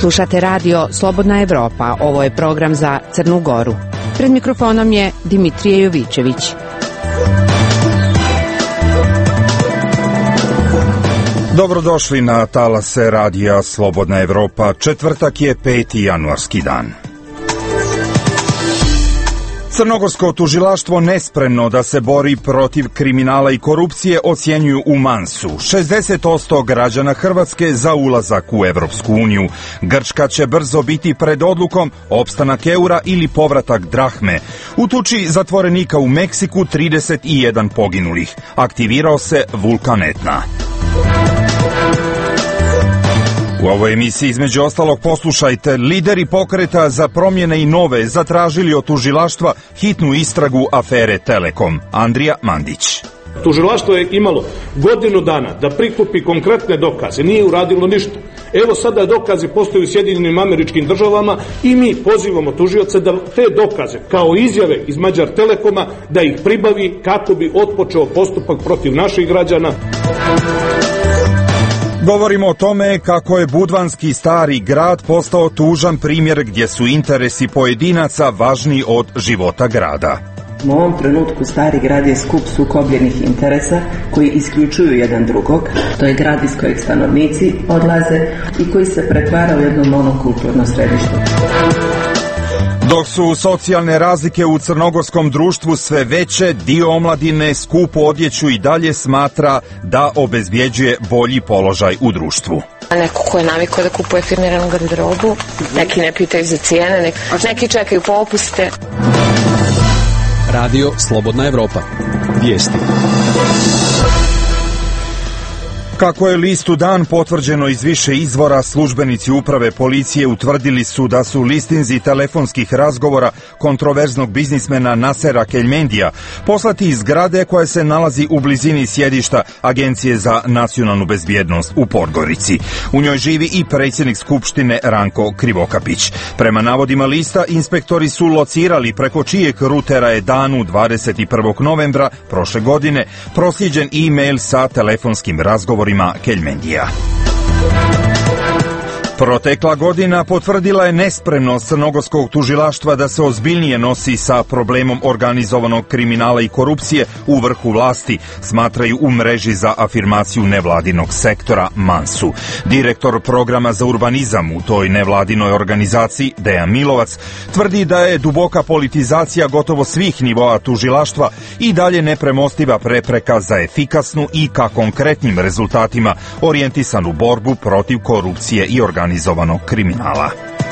Slušate radio Slobodna Evropa, ovo je program za Crnu Goru. Pred mikrofonom je Dimitrije Jovićević. Dobrodošli na talase radija Slobodna Evropa. Četvrtak je 5. januarski dan. Crnogorsko tužilaštvo nespremno da se bori protiv kriminala i korupcije ocjenjuju u Mansu. 60% građana Hrvatske za ulazak u Evropsku uniju. Grčka će brzo biti pred odlukom opstanak eura ili povratak drahme. U tuči zatvorenika u Meksiku 31 poginulih. Aktivirao se vulkan Etna. U ovoj emisiji između ostalog poslušajte, lideri pokreta za promjene i nove zatražili od tužilaštva hitnu istragu afere Telekom. Andrija Mandić. Tužilaštvo je imalo godinu dana da prikupi konkretne dokaze, nije uradilo ništa. Evo sada dokazi postoje u Sjedinjenim Američkim Državama i mi pozivamo tužioce da te dokaze, kao izjave iz Mađar Telekoma, da ih pribavi kako bi otpočeo postupak protiv naših građana. Govorimo o tome kako je budvanski stari grad postao tužan primjer gdje su interesi pojedinaca važniji od života grada. U ovom trenutku stari grad je skup sukobljenih interesa koji isključuju jedan drugog. To je grad iz kojeg stanovnici odlaze i koji se pretvara u jedno monokulturno središte. Dok su socijalne razlike u crnogorskom društvu sve veće, dio omladine skupu odjeću i dalje smatra da obezbjeđuje bolji položaj u društvu. Neko ko je navikao da kupuje firmiranu garderobu, neki ne pitaju za cijene, neki čekaju popuste. Radio Slobodna Evropa. Vijesti. Kako je listu Dan potvrđeno iz više izvora, službenici uprave policije utvrdili su da su listinzi telefonskih razgovora kontroverznog biznismena Nasera Keljmendija poslati iz zgrade koja se nalazi u blizini sjedišta Agencije za nacionalnu bezbjednost u Podgorici. U njoj živi i predsjednik Skupštine Ranko Krivokapić. Prema navodima lista, inspektori su locirali preko čijeg rutera je Danu 21. novembra prošle godine proslijeđen e-mail sa telefonskim razgovorima Keljmendija. Protekla godina potvrdila je nespremnost crnogorskog tužilaštva da se ozbiljnije nosi sa problemom organizovanog kriminala i korupcije u vrhu vlasti, smatraju u mreži za afirmaciju nevladinog sektora Mansu. Direktor programa za urbanizam u toj nevladinoj organizaciji, Dejan Milovac, tvrdi da je duboka politizacija gotovo svih nivoa tužilaštva i dalje nepremostiva prepreka za efikasnu i ka konkretnim rezultatima orijentisanu borbu protiv korupcije i organizovanog kriminala.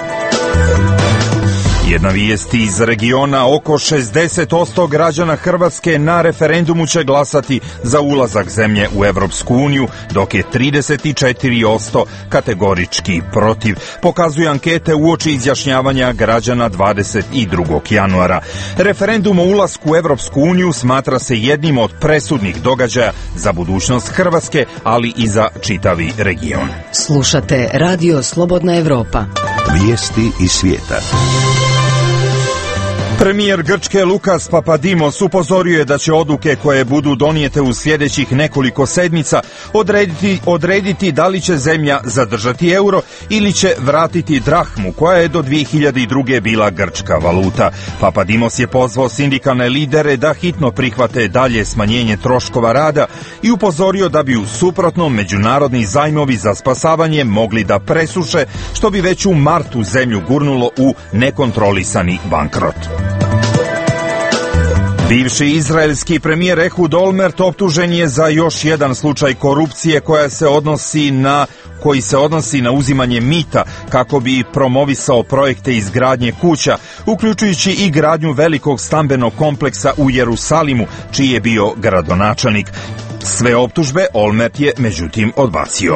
Jedna vijest iz regiona, oko 60% građana Hrvatske na referendumu će glasati za ulazak zemlje u Evropsku uniju, dok je 34% kategorički protiv, pokazuju ankete uoči izjašnjavanja građana 22. januara. Referendum o ulasku u Evropsku uniju smatra se jednim od presudnih događaja za budućnost Hrvatske, ali i za čitavi region. Slušate radio Slobodna Evropa. Vijesti iz svijeta. Premijer Grčke Lukas Papadimos upozorio je da će odluke koje budu donijete u sljedećih nekoliko sedmica odrediti da li će zemlja zadržati euro ili će vratiti drahmu, koja je do 2002. bila grčka valuta. Papadimos je pozvao sindikalne lidere da hitno prihvate dalje smanjenje troškova rada i upozorio da bi u suprotnom međunarodni zajmovi za spasavanje mogli da presuše, što bi već u martu zemlju gurnulo u nekontrolisani bankrot. Bivši izraelski premijer Ehud Olmert optužen je za još jedan slučaj korupcije koji se odnosi na uzimanje mita kako bi promovisao projekte izgradnje kuća, uključujući i gradnju velikog stambenog kompleksa u Jerusalimu, čiji je bio gradonačelnik. Sve optužbe Olmert je međutim odbacio.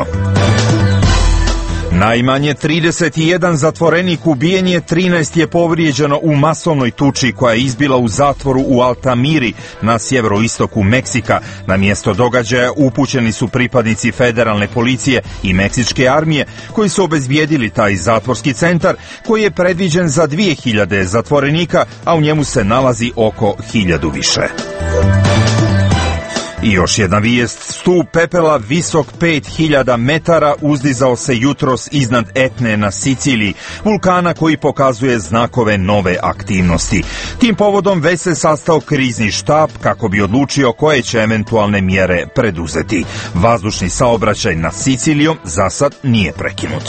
Najmanje 31 zatvorenik ubijen je, 13 je povrijeđeno u masovnoj tuči koja je izbila u zatvoru u Altamiri na sjeveroistoku Meksika. Na mjesto događaja upućeni su pripadnici federalne policije i meksičke armije koji su obezbijedili taj zatvorski centar koji je predviđen za 2000 zatvorenika, a u njemu se nalazi oko 1000 više. I još jedna vijest, stup pepela visok 5000 metara uzdizao se jutros iznad Etne na Siciliji, vulkana koji pokazuje znakove nove aktivnosti. Tim povodom već se sastao krizni štab kako bi odlučio koje će eventualne mjere preduzeti. Vazdušni saobraćaj na Sicilijom za sad nije prekinut.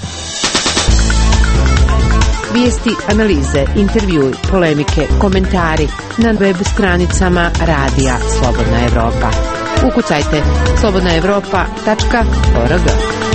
Vijesti, analize, intervjui, polemike, komentari na web stranicama radija Slobodna Evropa. Ukucajte slobodnaevropa.org.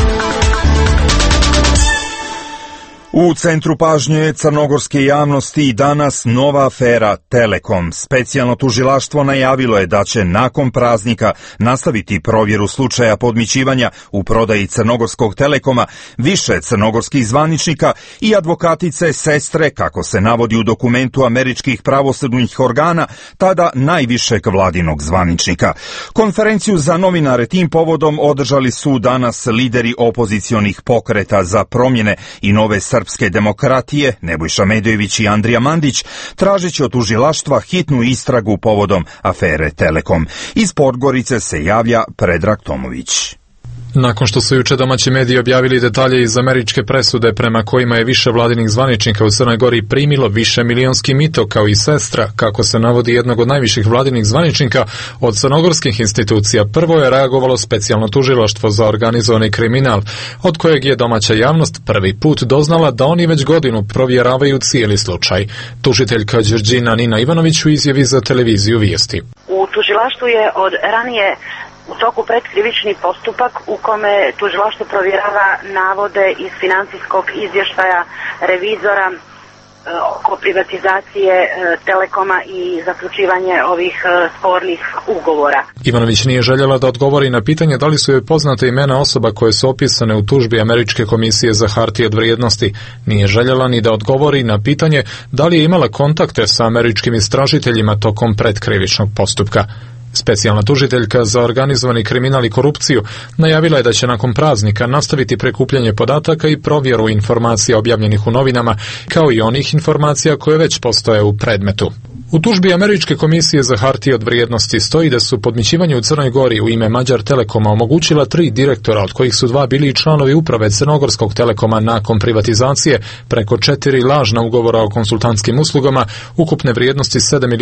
U centru pažnje crnogorske javnosti i danas nova afera Telekom. Specijalno tužilaštvo najavilo je da će nakon praznika nastaviti provjeru slučaja podmićivanja u prodaji crnogorskog Telekoma više crnogorskih zvaničnika i advokatice sestre, kako se navodi u dokumentu američkih pravosudnih organa, tada najvišeg vladinog zvaničnika. Konferenciju za novinare tim povodom održali su danas lideri opozicionih pokreta za promjene i nove srpske demokratije, Nebojša Medojević i Andrija Mandić, tražeći od tužilaštva hitnu istragu povodom afere Telekom. Iz Podgorice se javlja Predrag Tomović. Nakon što su juče domaći mediji objavili detalje iz američke presude prema kojima je više vladinih zvaničnika u Crnoj Gori primilo više milionski mito kao i sestra, kako se navodi jednog od najviših vladinih zvaničnika od crnogorskih institucija, prvo je reagovalo specijalno tužilaštvo za organizovani kriminal, od kojeg je domaća javnost prvi put doznala da oni već godinu provjeravaju cijeli slučaj. Tužiteljka Đurđina Nina Ivanović u izjavi za televiziju Vijesti. U tužilaštvu je od ranije u toku predkrivični postupak u kome tužilaštvo provjerava navode iz financijskog izvještaja revizora oko privatizacije Telekoma i zaključivanje ovih spornih ugovora. Ivanović nije željela da odgovori na pitanje da li su joj poznate imena osoba koje su opisane u tužbi Američke komisije za hartije od vrijednosti. Nije željela ni da odgovori na pitanje da li je imala kontakte sa američkim istražiteljima tokom predkrivičnog postupka. Specijalna tužiteljka za organizovani kriminal i korupciju najavila je da će nakon praznika nastaviti prikupljanje podataka i provjeru informacija objavljenih u novinama, kao i onih informacija koje već postoje u predmetu. U tužbi Američke komisije za hartije od vrijednosti stoji da su podmićivanje u Crnoj Gori u ime Mađar Telekoma omogućila 3 direktora, od kojih su 2 bili članovi uprave Crnogorskog Telekoma nakon privatizacije, preko 4 lažna ugovora o konsultantskim uslugama ukupne vrijednosti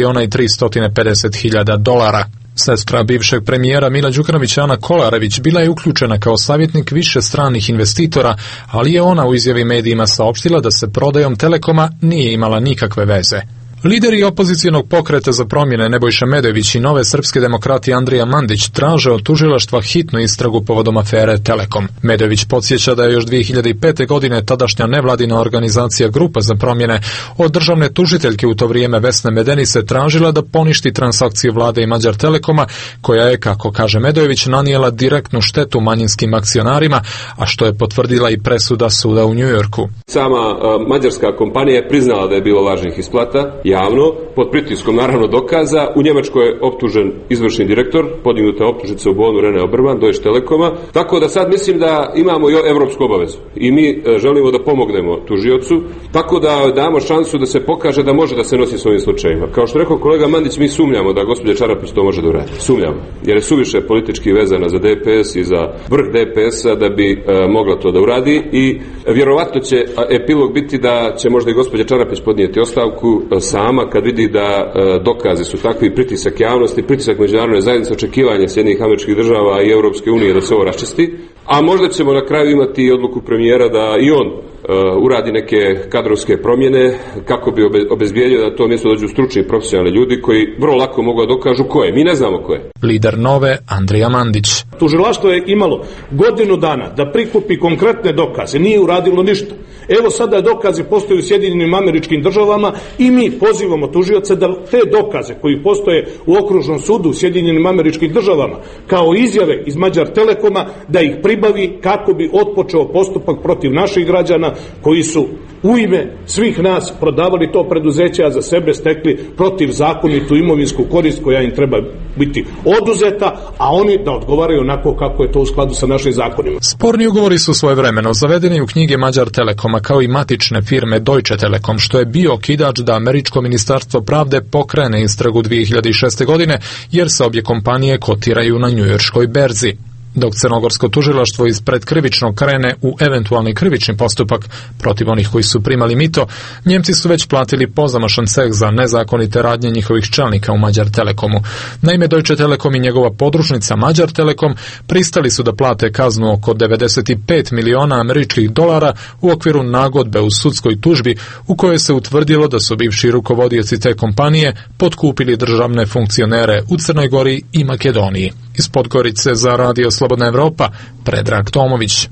$7.350.000. Sestra bivšeg premijera Mila Đukanovića Ana Kolarević bila je uključena kao savjetnik više stranih investitora, ali je ona u izjavi medijima saopštila da se prodajom Telekoma nije imala nikakve veze. Lideri opozicionog pokreta za promjene Nebojša Medojević i Nove srpske demokratije Andrija Mandić traže od tužilaštva hitnu istragu povodom afere Telekom. Medojević podsjeća da je još 2005. godine tadašnja nevladina organizacija Grupa za promjene od državne tužiteljke u to vrijeme Vesne Medenice tražila da poništi transakcije vlade i Mađar Telekoma, koja je, kako kaže Medojević, nanijela direktnu štetu manjinskim akcionarima, a što je potvrdila i presuda suda u Njujorku. Sama mađarska kompanija je priznala da je bilo lažnih isplata javno, pod pritiskom naravno dokaza. U Njemačkoj je optužen izvršni direktor, podignuta optužnica u Bonu Rene Oberman, Deutsche Telekoma, tako da sad mislim da imamo i evropsku obavezu i mi želimo da pomognemo tužiocu, tako da damo šansu da se pokaže da može da se nosi s ovim slučajima. Kao što rekao kolega Mandić, mi sumnjamo da gospođa Čarapić to može da uradi. Sumnjamo, jer je suviše politički vezana za DPS i za vrh DPS-a da bi mogla to da uradi i vjerovatno će epilog biti da će možda i gospođa Čarapić podnijeti ostavku sama kad vidi da dokazi su takvi, pritisak javnosti, pritisak međunarodne zajednice, očekivanje Sjedinjenih Američkih Država i Europske unije da se ovo raščisti, a možda ćemo na kraju imati i odluku premijera da i on uradi neke kadrovske promjene kako bi obezbijedio da to mjesto dođu stručni profesionalni ljudi koji vrlo lako mogu da dokažu ko je. Mi ne znamo ko je. Lider Nove, Andrija Mandić. Tužilaštvo je imalo godinu dana da prikupi konkretne dokaze, nije uradilo ništa. Evo sada dokazi postoje u Sjedinjenim Američkim Državama i mi pozivamo tužioce da te dokaze koji postoje u okružnom sudu u Sjedinjenim Američkim Državama kao izjave iz Mađar Telekoma da ih pribavi kako bi otpočeo postupak protiv naših građana koji su u ime svih nas prodavali to preduzeće, a za sebe stekli protivzakonitu imovinsku korist koja im treba biti oduzeta, a oni da odgovaraju onako kako je to u skladu sa našim zakonima. Sporni ugovori su svojevremeno zavedeni u knjige Mađar Telekoma kao i matične firme Deutsche Telekom, što je bio okidač da američko ministarstvo pravde pokrene istragu 2006. godine, jer se obje kompanije kotiraju na njujorškoj berzi. Dok crnogorsko tužilaštvo iz predkrivičnog krene u eventualni krivični postupak protiv onih koji su primali mito, Njemci su već platili pozamašan ceh za nezakonite radnje njihovih čelnika u Mađar Telekomu. Naime, Deutsche Telekom i njegova podružnica Mađar Telekom pristali su da plate kaznu oko 95 miliona američkih dolara u okviru nagodbe u sudskoj tužbi u kojoj se utvrdilo da su bivši rukovodioci te kompanije potkupili državne funkcionere u Crnoj Gori i Makedoniji. Iz Podgorice za Radio Slobodna Evropa, Predrag Tomović.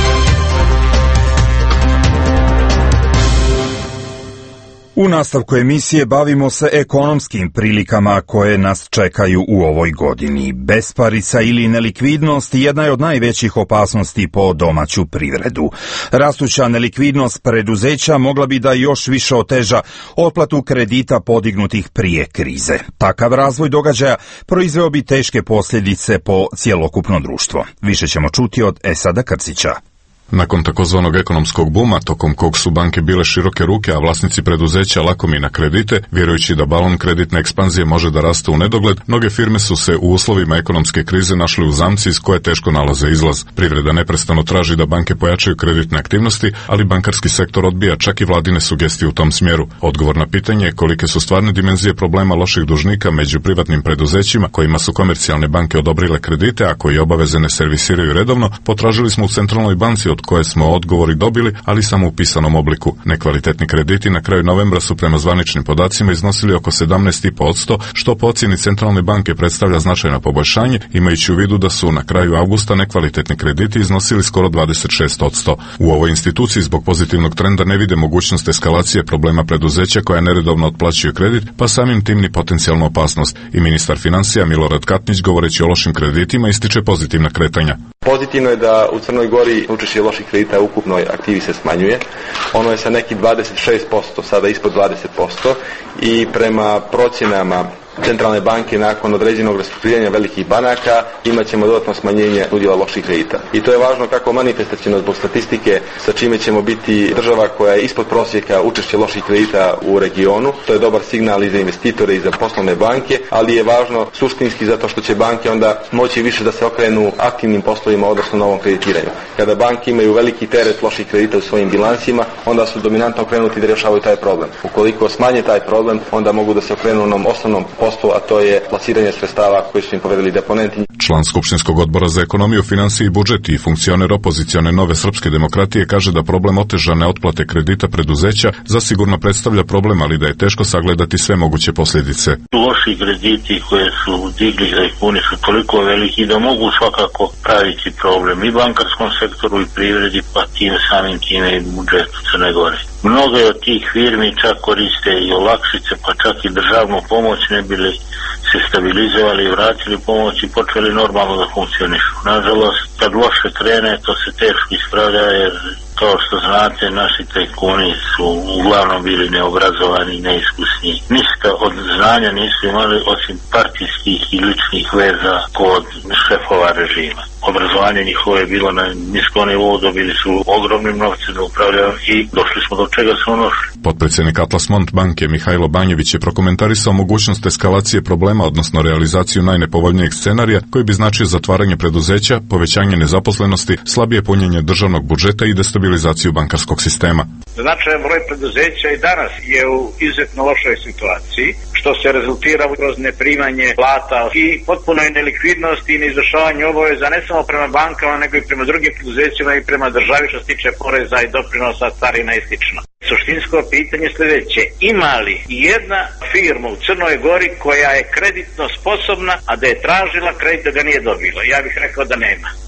U nastavku emisije bavimo se ekonomskim prilikama koje nas čekaju u ovoj godini. Besparica ili nelikvidnost jedna je od najvećih opasnosti po domaću privredu. Rastuća nelikvidnost preduzeća mogla bi da još više oteža otplatu kredita podignutih prije krize. Takav razvoj događaja proizveo bi teške posljedice po cjelokupno društvo. Više ćemo čuti od Esada Krcića. Nakon takozvanog ekonomskog buma, tokom kog su banke bile široke ruke, a vlasnici preduzeća lakomi na kredite, vjerujući da balon kreditne ekspanzije može da raste u nedogled, mnoge firme su se u uslovima ekonomske krize našli u zamci iz koje teško nalaze izlaz. Privreda neprestano traži da banke pojačaju kreditne aktivnosti, ali bankarski sektor odbija čak i vladine sugestije u tom smjeru. Odgovor na pitanje kolike su stvarne dimenzije problema loših dužnika među privatnim preduzećima kojima su komercijalne banke odobrile kredite, a koji obaveze ne servisiraju redovno, potražili smo u Centralnoj banci od koje smo odgovori dobili, ali samo u pisanom obliku. Nekvalitetni krediti na kraju novembra su prema zvaničnim podacima iznosili oko 17,5%, što po ocjeni Centralne banke predstavlja značajno poboljšanje, imajući u vidu da su na kraju avgusta nekvalitetni krediti iznosili skoro 26%. U ovoj instituciji zbog pozitivnog trenda ne vide mogućnost eskalacije problema preduzeća koja neredovno otplaćuju kredit, pa samim tim ni potencijalnu opasnost. I ministar financija Milorad Katnić, govoreći o lošim kreditima, ističe pozitivna kretanja. Pozitivno je da u Crnoj Gori učešće loših kredita u ukupnoj aktivi se smanjuje. Ono je sa nekih 26%, sada ispod 20% i prema procjenama Centralne banke nakon određenog restrukturiranja velikih banaka imat ćemo dodatno smanjenje udjela loših kredita. I to je važno kako manifestaciono zbog statistike, sa čime ćemo biti država koja je ispod prosjeka učešće loših kredita u regionu. To je dobar signal i za investitore i za poslovne banke, ali je važno suštinski zato što će banke onda moći više da se okrenu aktivnim poslovima, odnosno novom kreditiranju. Kada banke imaju veliki teret loših kredita u svojim bilansima, onda su dominantno okrenuti da rješavaju taj problem. Ukoliko smanje taj problem, onda mogu da se okrenu onom osnovnom poslu, a to je plasiranje sredstava koji su im povedali deponenti. Član Skupštinskog odbora za ekonomiju, financije i budžet i funkcioner opozicione Nove srpske demokratije kaže da problem otežane otplate kredita preduzeća zasigurno predstavlja problem, ali da je teško sagledati sve moguće posljedice. Loši krediti koje su digli tajkuni su toliko veliki da mogu svakako praviti problem i bankarskom sektoru i privredi, pa tim samim time i budžetu Crne Gore. Mnoge od tih firmi čak koriste i olakšice, pa čak i državnu pomoć, ne bili se stabilizovali i vratili pomoć i počeli normalno da funkcionišu. Nažalost, kad loše krene, to se teško ispravlja, jer kao što znate, naši tajkuni su uglavnom bili neobrazovani i neiskusni. Ništa od znanja nisu imali osim partijskih i ličnih veza kod šefova režima. Obrazovanje njihove je bilo na niskom nivou, dobili su ogromnim novcem da upravljaju i došli smo do čega smo došli. Potpredsjednik Atlas Mont banke Mihajlo Banjević je prokomentarisao mogućnost eskalacije problema, odnosno realizaciju najnepovoljnijeg scenarija koji bi značio zatvaranje preduzeća, povećanje nezaposlenosti, slabije punjenje državnog budžeta i destabilizaciju bankarskog sistema. Značajan broj preduzeća i danas je u izuzetno lošoj situaciji, što se rezultira kroz neprimanje plata i potpunoj nelikvidnosti i neizvršavanju obaveza ne samo prema bankama, nego i prema drugim preduzećima i prema državi što se tiče poreza i doprinosa, carina i slično. Suštinsko pitanje sljedeće: ima li jedna firma u Crnoj Gori koja je kreditno sposobna, a da je tražila kredit da ga nije dobila? Ja bih rekao da nema.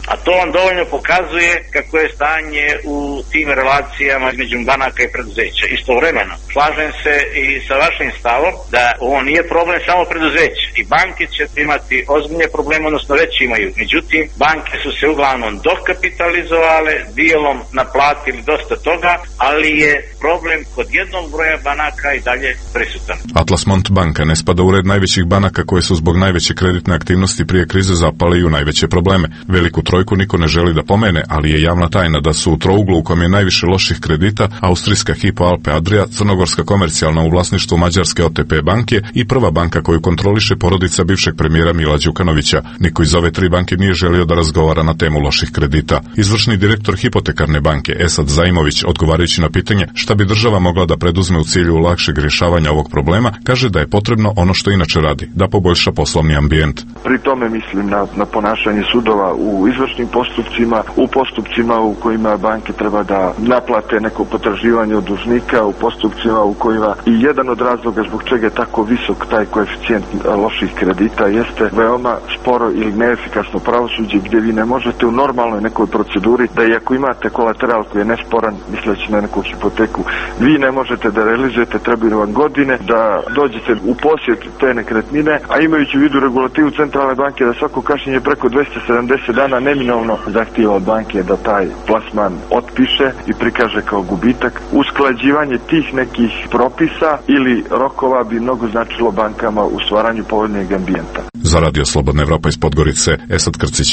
A to vam dovoljno pokazuje kako je stanje u tim relacijama između banaka i preduzeća. Istovremeno, slažem se i sa vašim stavom da ovo nije problem samo preduzeća i banke će imati ozbiljne probleme, odnosno već imaju. Međutim, banke su se uglavnom dokapitalizovale, dijelom naplatili dosta toga, ali je problem kod jednog broja banaka i dalje prisutan. Atlas Mont banka ne spada u red najvećih banaka koje su zbog najveće kreditne aktivnosti prije krize zapale i u najveće probleme. Veliku trojku niko ne želi da pomene, ali je javna tajna da su u trouglu u kojem je najviše loših kredita austrijska Hypo Alpe Adria, crnogorska komercijalna u vlasništvu mađarske OTP banke i prva banka koju kontroliše porodica bivšeg premijera Mila Đukanovića. Niko iz ove tri banke nije želio da razgovara na temu loših kredita. Izvršni direktor hipotekarne banke Esad Zaimović, odgovarajući na pitanje šta bi država mogla da preduzme u cilju lakšeg rješavanja ovog problema, kaže da je potrebno ono što inače radi, da poboljša poslovni ambijent. Pri tome mislim na ponašanje sudova u izvršnim postupcima, u postupcima u kojima banke treba da naplate neko potraživanje od dužnika, u postupcima u kojima i jedan od razloga zbog čega je tako visok taj koeficijent loših kredita jeste veoma sporo ili neefikasno pravosuđe gdje vi ne možete u normalnoj nekoj proceduri da i ako imate kolateral koji je nesporan, misleći na neku hipoteku, vi ne možete da realizujete, trebaju vam godine da dođete u posjed te nekretnine, a imajući u vidu regulativu centralne banke da svako kašnjenje preko 270 dana neminovno zahtijeva od banke da taj plasman otpiše i prikaže kao gubitak. Usklađivanje tih nekih propisa ili rokova bi mnogo značilo bankama u stvaranju povoljnijeg ambijenta. Za Radio Slobodna Evropa iz Podgorice, Esad Krcić.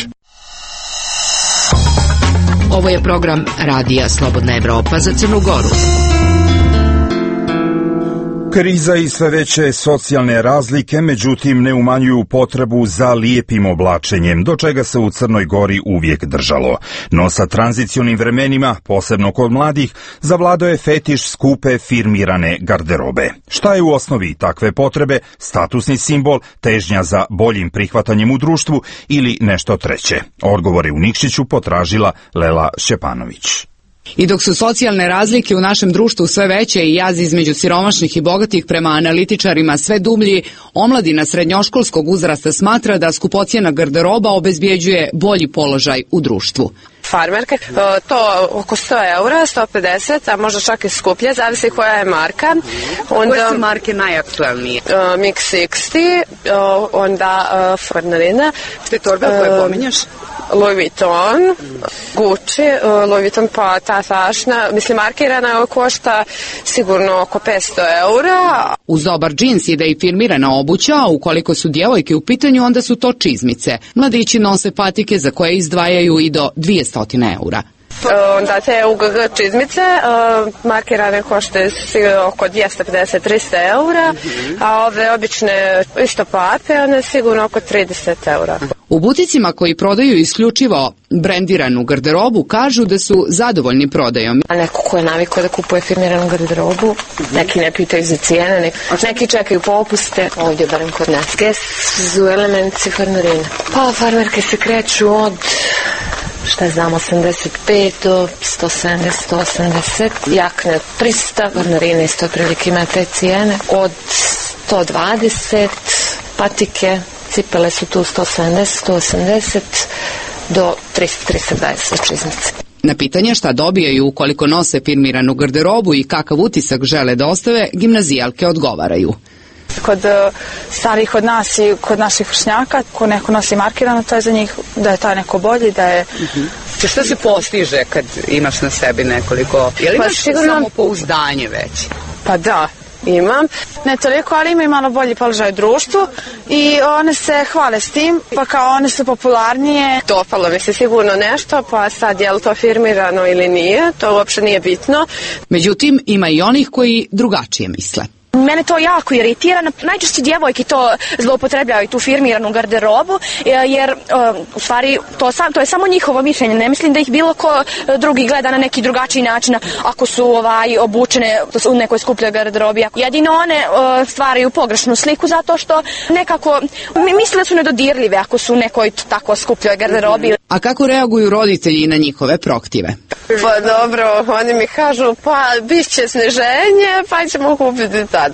Ovo je program Radija Slobodna Evropa za Crnu Goru. Kriza i sve veće socijalne razlike, međutim, ne umanjuju potrebu za lijepim oblačenjem, do čega se u Crnoj Gori uvijek držalo. No sa tranzicionim vremenima, posebno kod mladih, zavladao je fetiš skupe firmirane garderobe. Šta je u osnovi takve potrebe? Statusni simbol, težnja za boljim prihvatanjem u društvu ili nešto treće? Odgovore u Nikšiću potražila Lela Šćepanović. I dok su socijalne razlike u našem društvu sve veće i jaz između siromašnih i bogatih prema analitičarima sve dublji, omladina srednjoškolskog uzrasta smatra da skupocjena garderoba obezbjeđuje bolji položaj u društvu. Farmerke, to oko 100 eura, 150, a možda čak i skuplje, zavisi koja je marka. Onda, koje su marke najaktualnije? Mix 60, onda Farnerina. Te torbe koje pominjaš? Louis Vuitton, Gucci, Louis Vuitton pa ta fašna, mislim markirana košta sigurno oko 500 eura. Uz dobar džins ide i firmirana obuća, a ukoliko su djevojke u pitanju onda su to čizmice. Mladići nose patike za koje izdvajaju i do 200 eura. Onda te UGG čizmice markirane košte oko 250-300 eura, a ove obične isto pape, one sigurno oko 30 eura. U buticima koji prodaju isključivo brendiranu garderobu kažu da su zadovoljni prodajom. A neko ko je navikao da kupuje firmiranu garderobu, neki ne pitaju za cijene, neki čekaju popuste, ovdje barem kod nas. Gdje su elemenci farmerine? Pa farmerke se kreću od šta znam, 85 do 170, 180, jakne 300, farmerine isto otprilike ima te cijene, od 120, patike, cipele su tu 170, 180 do 300-320 čizmice. Na pitanje šta dobijaju ukoliko nose firmiranu garderobu i kakav utisak žele da ostave, gimnazijalke odgovaraju. Kod starih od nas i kod naših vršnjaka, ko neko nosi markirano, to je za njih da je taj neko bolji, da je... Što se postiže kad imaš na sebi nekoliko? Je li imaš samopouzdanje već? Pa da, imam. Ne toliko, ali ima i malo bolji položaj u društvu i one se hvale s tim, pa kao one su popularnije. Dopalo mi se sigurno nešto, pa sad je li to firmirano ili nije, to uopšte nije bitno. Međutim, ima i onih koji drugačije misle. Mene to jako iritira. Najčešće djevojke to zloupotrebljavaju, tu firmiranu garderobu, jer u stvari to je samo njihovo mišljenje. Ne mislim da ih bilo ko drugi gleda na neki drugačiji način ako su obučene u nekoj skupljoj garderobi. Jedino one stvaraju pogrešnu sliku zato što nekako misle da su nedodirljive ako su u nekoj tako skupljoj garderobi. A kako reaguju roditelji na njihove prohtjeve? Pa dobro, oni mi kažu pa bit će sniženje pa ćemo kupiti tada.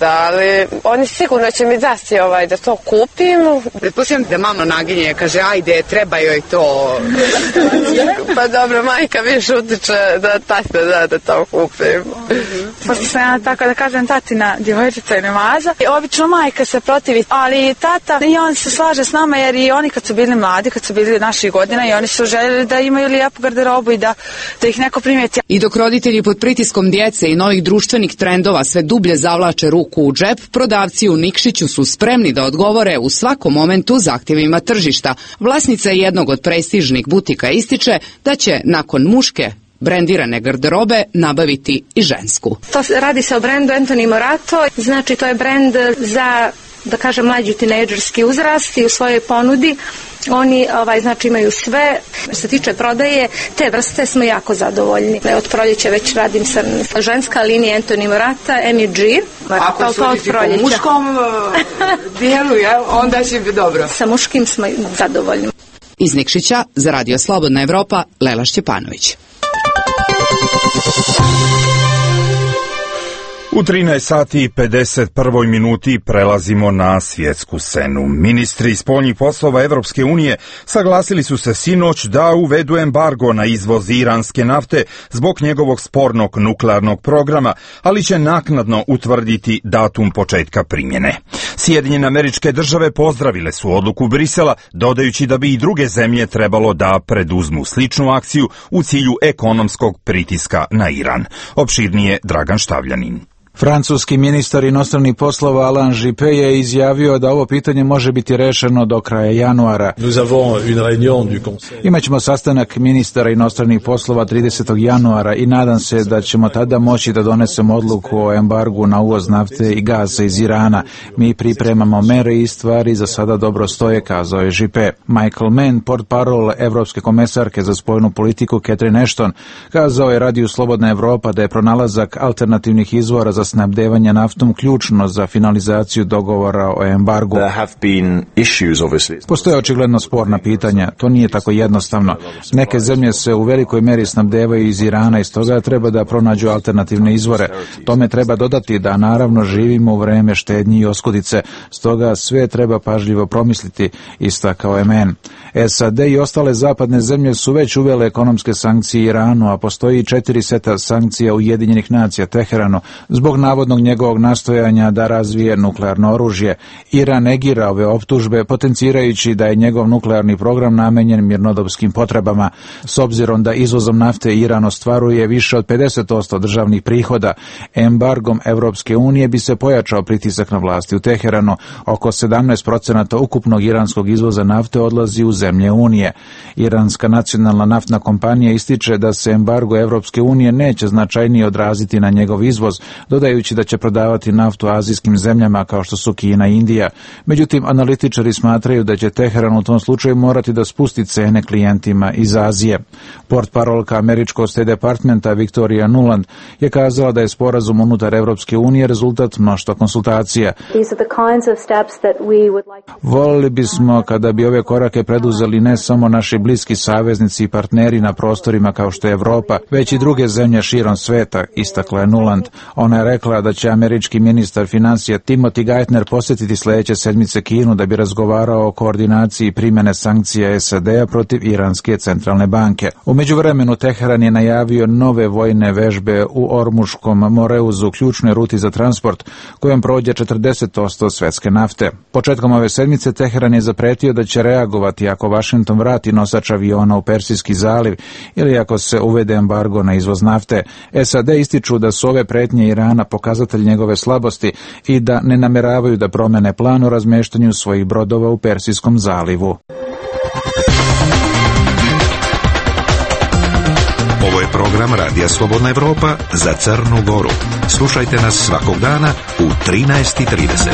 nikada, ali oni sigurno će mi dati da to kupim. Pretpostavljam da mama naginje, kaže ajde, treba joj to. Pa dobro, majka više utiče da tata da to kupim. Pošto sam ja, tako da kažem, tatina djevojčica i nemaza. Obično majka se protivi, ali tata i on se slaže s nama jer i oni kad su bili mladi, kad su bili naših godina i oni su željeli da imaju lijepu garderobu i da ih neko primijeti. I dok roditelji pod pritiskom djece i novih društvenih trendova sve dublje zavlače ruku u džep, prodavci u Nikšiću su spremni da odgovore u svakom momentu zahtjevima tržišta. Vlasnica jednog od prestižnih butika ističe da će nakon muške brendirane garderobe nabaviti i žensku. Radi se o brendu Anthony Morato, znači to je brend za, da kažem, mlađi tinejdžerski uzrast i u svojoj ponudi oni znači imaju sve. Što se tiče prodaje, te vrste smo jako zadovoljni. Od proljeća već radim sa ženska linija Anthony Morata, MEG. Ako suditi po muškom dijelu, onda će biti dobro. Sa muškim smo zadovoljni. Iz Nikšića za Radio Slobodna Evropa, Lela Šćepanović. U 13 sati i 51 minuti prelazimo na svjetsku scenu. Ministri spoljnih poslova Evropske unije saglasili su se sinoć da uvedu embargo na izvoz iranske nafte zbog njegovog spornog nuklearnog programa, ali će naknadno utvrditi datum početka primjene. Sjedinjene Američke Države pozdravile su odluku Brisela, dodajući da bi i druge zemlje trebalo da preduzmu sličnu akciju u cilju ekonomskog pritiska na Iran. Opširnije Dragan Štavljanin. Francuski ministar inostranih poslova Alain Juppé je izjavio da ovo pitanje može biti rešeno do kraja januara. Imaćemo sastanak ministara inostranih poslova 30. januara i nadam se da ćemo tada moći da donesemo odluku o embargu na uvoz nafte i gaza iz Irana. Mi pripremamo mere i stvari za sada dobro stoje, kazao je Juppé. Michael Mann, portparol Evropske komesarke za spoljnu politiku Catherine Ashton, kazao je Radiju Slobodna Evropa da je pronalazak alternativnih izvora za snabdevanje naftom ključno za finalizaciju dogovora o embargu. Postoje očigledno sporna pitanja, to nije tako jednostavno. Neke zemlje se u velikoj meri snabdevaju iz Irana i stoga treba da pronađu alternativne izvore. Tome treba dodati da naravno živimo u vreme štednji i oskudice, stoga sve treba pažljivo promisliti, istakao je Mann. SAD i ostale zapadne zemlje su već uvele ekonomske sankcije Iranu, a postoji 4 seta sankcija Ujedinjenih nacija Teheranu zbog navodnog njegovog nastojanja da razvije nuklearno oružje. Iran negira ove optužbe, potencirajući da je njegov nuklearni program namenjen mirnodopskim potrebama. S obzirom da izvozom nafte Iran ostvaruje više od 50% državnih prihoda, embargom Evropske unije bi se pojačao pritisak na vlasti u Teheranu. Oko 17% ukupnog iranskog izvoza nafte odlazi u zemlje Unije. Iranska nacionalna naftna kompanija ističe da se embargo Evropske unije neće značajnije odraziti na njegov izvoz, dodajući da će prodavati naftu azijskim zemljama kao što su Kina i Indija. Međutim, analitičari smatraju da će Teheran u tom slučaju morati da spusti cene klijentima iz Azije. Portparolka američkog State Departmenta Victoria Nuland je kazala da je sporazum unutar Evropske unije rezultat mnoštva konsultacija. Volili bismo kada bi ove korake preduzeli ne samo naši bliski saveznici i partneri na prostorima kao što je Evropa, već i druge zemlje širom sveta, istakla je Nuland. Ona je rekla da će američki ministar financija Timothy Geithner posjetiti sljedeće sedmice Kinu da bi razgovarao o koordinaciji primjene sankcija SAD-a protiv Iranske centralne banke. U međuvremenu Teheran je najavio nove vojne vežbe u Ormuškom Moreuzu, ključnoj ruti za transport, kojom prođe 40% svetske nafte. Početkom ove sedmice Teheran je zapretio da će reagovati ako Washington vrati nosač aviona u Persijski zaliv ili ako se uvede embargo na izvoz nafte. SAD ističu da su ove pretnje Irana pokazatelj njegove slabosti i da ne nameravaju da promene plan o razmeštanju svojih brodova u Persijskom zalivu. Ovo je program Radija Slobodna Evropa za Crnu Goru. Slušajte nas svakog dana u 13:30.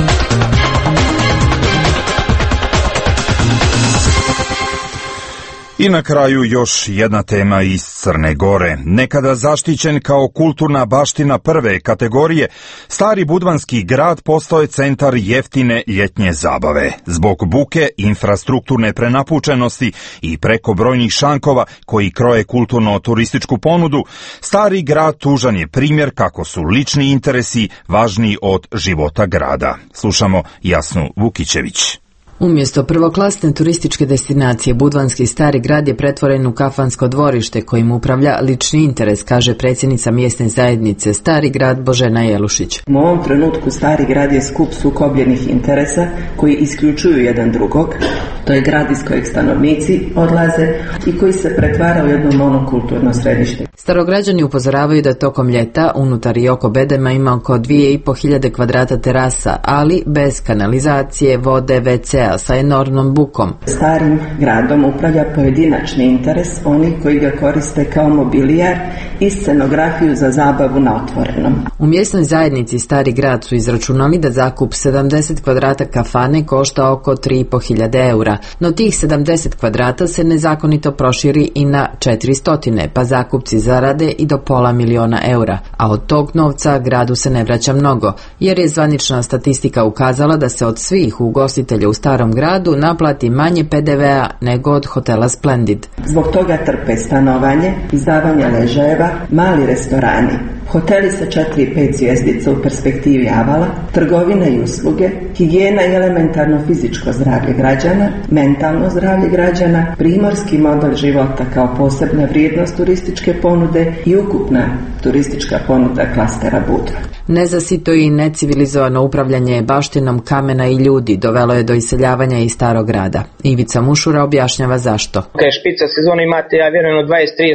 I na kraju još jedna tema iz Crne Gore. Nekada zaštićen kao kulturna baština prve kategorije, Stari Budvanski grad postao je centar jeftine ljetnje zabave. Zbog buke, infrastrukturne prenapučenosti i prekobrojnih šankova koji kroje kulturno-turističku ponudu, Stari grad tužan je primjer kako su lični interesi važniji od života grada. Slušamo Jasnu Vukićević. Umjesto prvoklasne turističke destinacije, Budvanski Stari grad je pretvoren u kafansko dvorište kojim upravlja lični interes, kaže predsjednica mjesne zajednice Stari grad Božena Jelušić. U ovom trenutku Stari grad je skup sukobljenih interesa koji isključuju jedan drugog. To je grad iz kojeg stanovnici odlaze i koji se pretvara u jedno monokulturno središte. Starograđani upozoravaju da tokom ljeta unutar i oko bedema ima oko 2500 kvadrata terasa, ali bez kanalizacije, vode, WC-a sa enormnom bukom. Starim gradom upravlja pojedinačni interes, oni koji ga koriste kao mobilijar i scenografiju za zabavu na otvorenom. U mjesnoj zajednici Stari grad su izračunali da zakup 70 kvadrata kafane košta oko 3.500 eura, no tih 70 kvadrata se nezakonito proširi i na 400, pa zakupci zarade i do $500.000 eura, a od tog novca gradu se ne vraća mnogo, jer je zvanična statistika ukazala da se od svih ugostitelja u Starom gradu naplati manje PDV-a nego od hotela Splendid. Zbog toga trpe stanovanje, izdavanje ležajeva, mali restorani, hoteli sa 4 i 5 zvjezdica u perspektivi avala, trgovine i usluge, higijena i elementarno fizičko zdravlje građana, mentalno zdravlje građana, primorski model života kao posebna vrijednost turističke ponude i ukupna turistička ponuda klastera Budva. Nezasito i necivilizovano upravljanje baštinom kamena i ljudi dovelo je do iseljavanja iz Starog grada. Ivica Mušura objašnjava zašto. Kad je špica sezona imate, ja vjerujem, 20-30%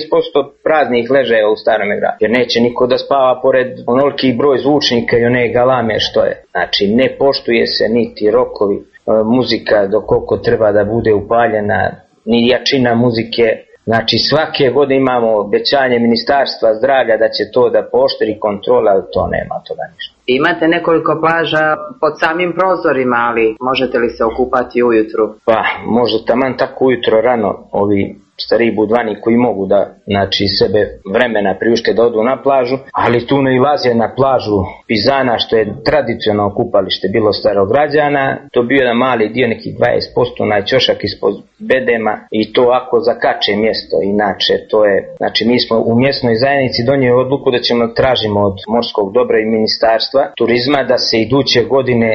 praznih ležajeva u Starom gradu. Jer neće niko da spava pored onoliki broj zvučnika i one galame što je. Znači, ne poštuje se niti rokovi, muzika do koliko treba da bude upaljena, ni jačina muzike. Znači, svake godine imamo obećanje Ministarstva zdravlja da će to da pooštri kontrola, ali to nema toga ništa. Imate nekoliko plaža pod samim prozorima, ali možete li se okupati ujutru? Pa, možda taman tako ujutro rano ovi stari budvani koji mogu da, znači, sebe vremena priušte da odu na plažu, ali tu ne ilaze na plažu Pizana, što je tradicionalno kupalište bilo Starograđana. To bio jedan mali dio, nekih 20%, najčošak ispod bedema, i to ako zakače mjesto. Inače, to je, znači, mi smo u mjesnoj zajednici donijeli odluku da ćemo tražimo od Morskog dobra i Ministarstva turizma da se iduće godine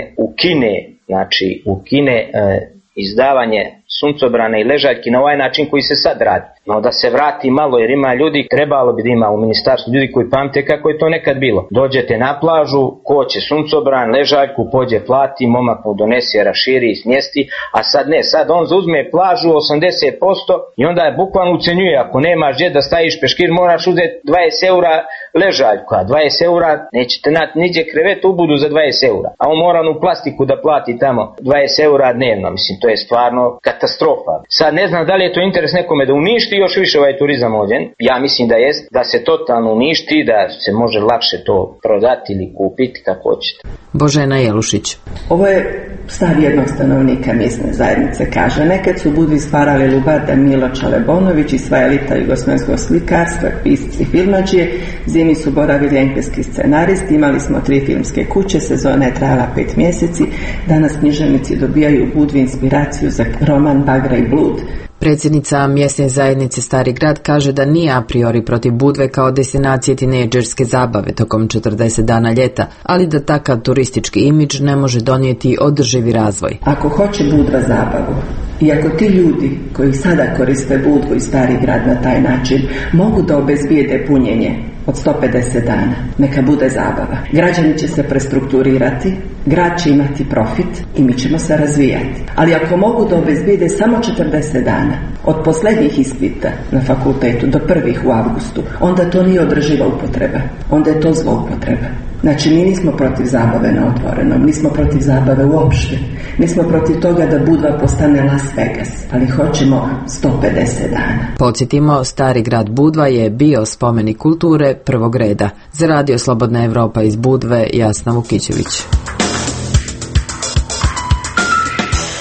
ukine izdavanje suncobrana i ležaljki na ovaj način koji se sad radi. No da se vrati malo, jer ima ljudi, trebalo bi da ima u ministarstvu ljudi koji pamte kako je to nekad bilo. Dođete na plažu, ko će suncobran, ležaljku, pođe plati, momak mu donese, raširi i smjesti, a sad ne, sad on zauzme plažu 80% i onda je bukvalno ucenjuje, ako nemaš gdje da staviš peškir, moraš uzeti 20 eura ležaljku, a 20 eura nećete niđe krevet ubudu za 20 eura, a on mora onu plastiku da plati tamo 20 eura dnevno, mislim, to je stvarno katastrofa. Sad ne znam da li je to interes nekome da uništi još više ovaj turizam ovdje. Ja mislim da jest, da se totalno uništi, da se može lakše to prodati ili kupiti kako hoćete. Božena Jelušić. Ovo je stav jednog stanovnika mjesne zajednice, kaže: nekad su Budvi stvarali Lubarda, Milo Čalebonović i sva elita jugoslovenskog slikarstva, pisci, filmadžije. Zimi su boravili engleski scenaristi, imali smo 3 filmske kuće, sezona je trajala 5 mjeseci. Danas književnici dobijaju u Budvi inspiraciju za roman Bagra i blud. Predsjednica mjesne zajednice Stari grad kaže da nije a priori protiv Budve kao destinacije tinejdžerske zabave tokom 40 dana ljeta, ali da takav turistički imidž ne može donijeti održivi razvoj. Ako hoće Budva zabavu i ako ti ljudi koji sada koriste Budvu i Stari grad na taj način mogu da obezbijede punjenje od 150 dana, neka bude zabava. Građani će se prestrukturirati, grad će imati profit i mi ćemo se razvijati. Ali ako mogu da obezbijede samo 40 dana, od posljednjih ispita na fakultetu do prvih u avgustu, onda to nije održiva upotreba, onda je to zloupotreba. Znači, mi nismo protiv zabave na otvorenom, nismo protiv zabave uopšte, nismo protiv toga da Budva postane Las Vegas, ali hoćemo 150 dana. Podsjetimo, Stari grad Budva je bio spomenik kulture prvog reda. Za Radio Slobodna Evropa iz Budve, Jasna Vukićević.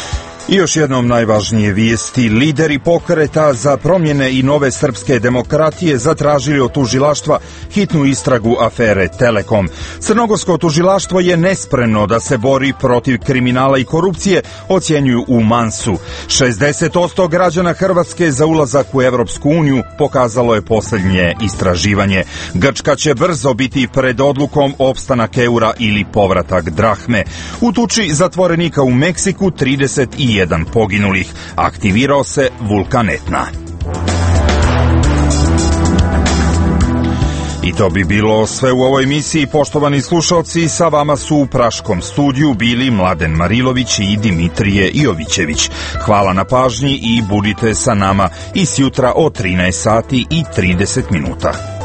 I još jednom najvažnije vijesti. Lideri pokreta za promjene i nove srpske demokratije zatražili od tužilaštva hitnu istragu afere Telekom. Crnogorsko tužilaštvo je nespremno da se bori protiv kriminala i korupcije, ocjenjuju u Mansu. 60% građana Hrvatske za ulazak u Evropsku uniju pokazalo je posljednje istraživanje. Grčka će brzo biti pred odlukom opstanak eura ili povratak drahme. U tuči zatvorenika u Meksiku 31 poginulih. Aktivirao se vulkan Etna. I to bi bilo sve u ovoj emisiji, poštovani slušalci. Sa vama su u Praškom studiju bili Mladen Marilović i Dimitrije Jovićević. Hvala na pažnji i budite sa nama i sjutra o 13 sati i 30 minuta.